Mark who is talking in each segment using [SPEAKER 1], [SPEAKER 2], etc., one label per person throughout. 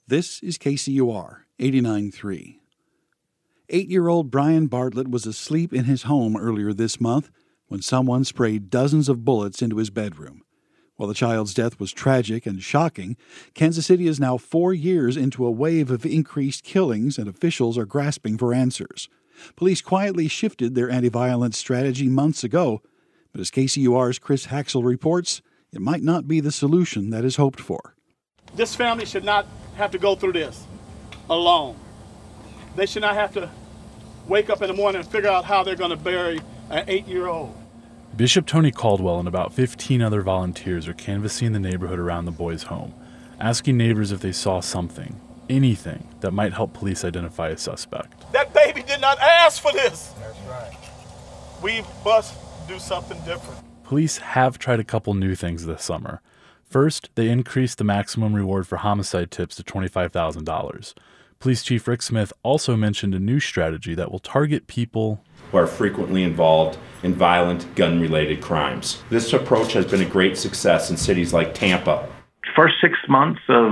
[SPEAKER 1] This is KCUR 89.3. 8-year-old Brian Bartlett was asleep in his home earlier this month when someone sprayed dozens of bullets into his bedroom. While the child's death was tragic and shocking, Kansas City is now 4 years into a wave of increased killings, and officials are grasping for answers. Police quietly shifted their anti-violence strategy months ago, but as KCUR's Chris Haxel reports, it might not be the solution that is hoped for.
[SPEAKER 2] This family should not have to go through this alone. They should not have to wake up in the morning and figure out how they're going to bury an 8-year-old.
[SPEAKER 3] Bishop Tony Caldwell and about 15 other volunteers are canvassing the neighborhood around the boy's home, asking neighbors if they saw something, anything, that might help police identify a suspect.
[SPEAKER 2] That baby did not ask for this.
[SPEAKER 4] That's right.
[SPEAKER 2] We must do something different.
[SPEAKER 3] Police have tried a couple new things this summer. First, they increased the maximum reward for homicide tips to $25,000. Police Chief Rick Smith also mentioned a new strategy that will target people
[SPEAKER 5] who are frequently involved in violent gun-related crimes. This approach has been a great success in cities like Tampa.
[SPEAKER 6] First 6 months of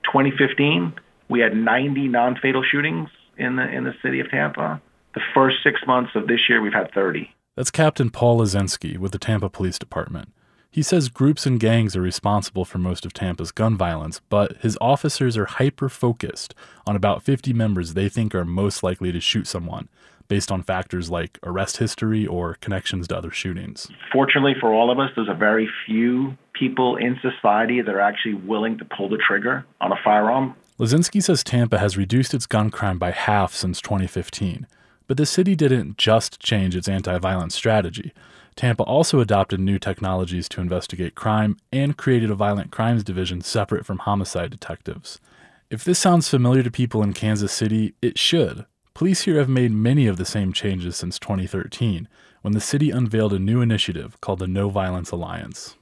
[SPEAKER 6] 2015, we had 90 non-fatal shootings in the city of Tampa. The first 6 months of this year, we've had 30.
[SPEAKER 3] That's Captain Paul Lazinski with the Tampa Police Department. He says groups and gangs are responsible for most of Tampa's gun violence, but his officers are hyper-focused on about 50 members they think are most likely to shoot someone, based on factors like arrest history or connections to other shootings.
[SPEAKER 6] Fortunately for all of us, there's a very few people in society that are actually willing to pull the trigger on a firearm.
[SPEAKER 3] Lazinski says Tampa has reduced its gun crime by half since 2015. But the city didn't just change its anti-violence strategy. Tampa also adopted new technologies to investigate crime and created a violent crimes division separate from homicide detectives. If this sounds familiar to people in Kansas City, it should. Police here have made many of the same changes since 2013, when the city unveiled a new initiative called the No Violence Alliance.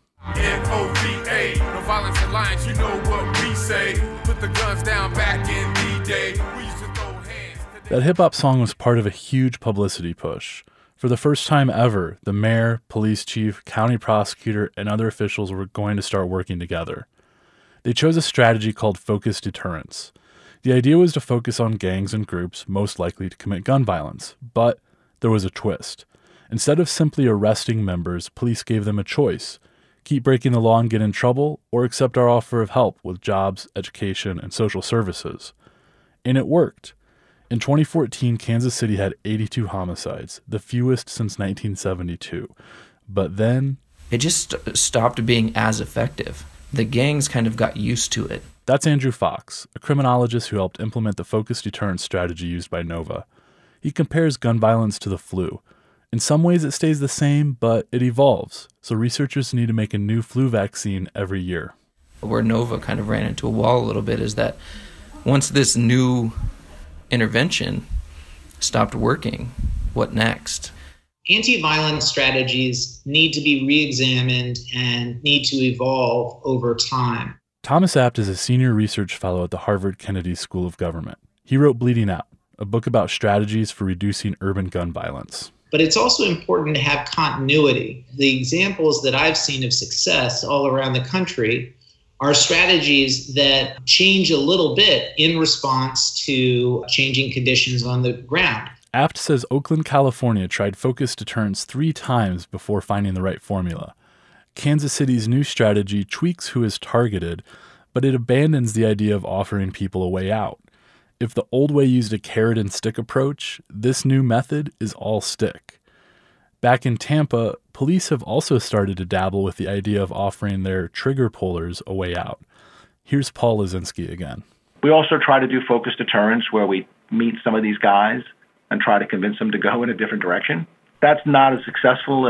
[SPEAKER 4] NOVA, No Violence Alliance, you know what we say. Put the guns down back in D-Day. We used to throw hands.
[SPEAKER 3] That hip-hop song was part of a huge publicity push. For the first time ever, the mayor, police chief, county prosecutor, and other officials were going to start working together. They chose a strategy called focused deterrence. The idea was to focus on gangs and groups most likely to commit gun violence, but there was a twist. Instead of simply arresting members, police gave them a choice: keep breaking the law and get in trouble, or accept our offer of help with jobs, education, and social services. And it worked. In 2014, Kansas City had 82 homicides, the fewest since 1972. But then
[SPEAKER 7] it just stopped being as effective. The gangs kind of got used to it.
[SPEAKER 3] That's Andrew Fox, a criminologist who helped implement the focused deterrence strategy used by Nova. He compares gun violence to the flu. In some ways it stays the same, but it evolves, so researchers need to make a new flu vaccine every year.
[SPEAKER 7] Where Nova kind of ran into a wall a little bit is that once this new intervention stopped working, what next?
[SPEAKER 8] Anti-violence strategies need to be re-examined and need to evolve over time.
[SPEAKER 3] Thomas Abt is a senior research fellow at the Harvard Kennedy School of Government. He wrote Bleeding Out, a book about strategies for reducing urban gun violence.
[SPEAKER 8] But it's also important to have continuity. The examples that I've seen of success all around the country are strategies that change a little bit in response to changing conditions on the ground.
[SPEAKER 3] Abt says Oakland, California tried focused deterrence 3 times before finding the right formula. Kansas City's new strategy tweaks who is targeted, but it abandons the idea of offering people a way out. If the old way used a carrot and stick approach, this new method is all stick. Back in Tampa, police have also started to dabble with the idea of offering their trigger pullers a way out. Here's Paul Lazinski again.
[SPEAKER 6] We also try to do focused deterrence where we meet some of these guys and try to convince them to go in a different direction. That's not as successful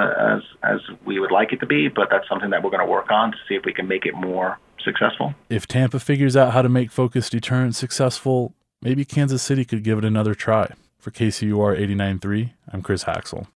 [SPEAKER 6] as we would like it to be, but that's something that we're going to work on to see if we can make it more successful.
[SPEAKER 3] If Tampa figures out how to make focused deterrence successful, maybe Kansas City could give it another try. For KCUR 89.3, I'm Chris Haxel.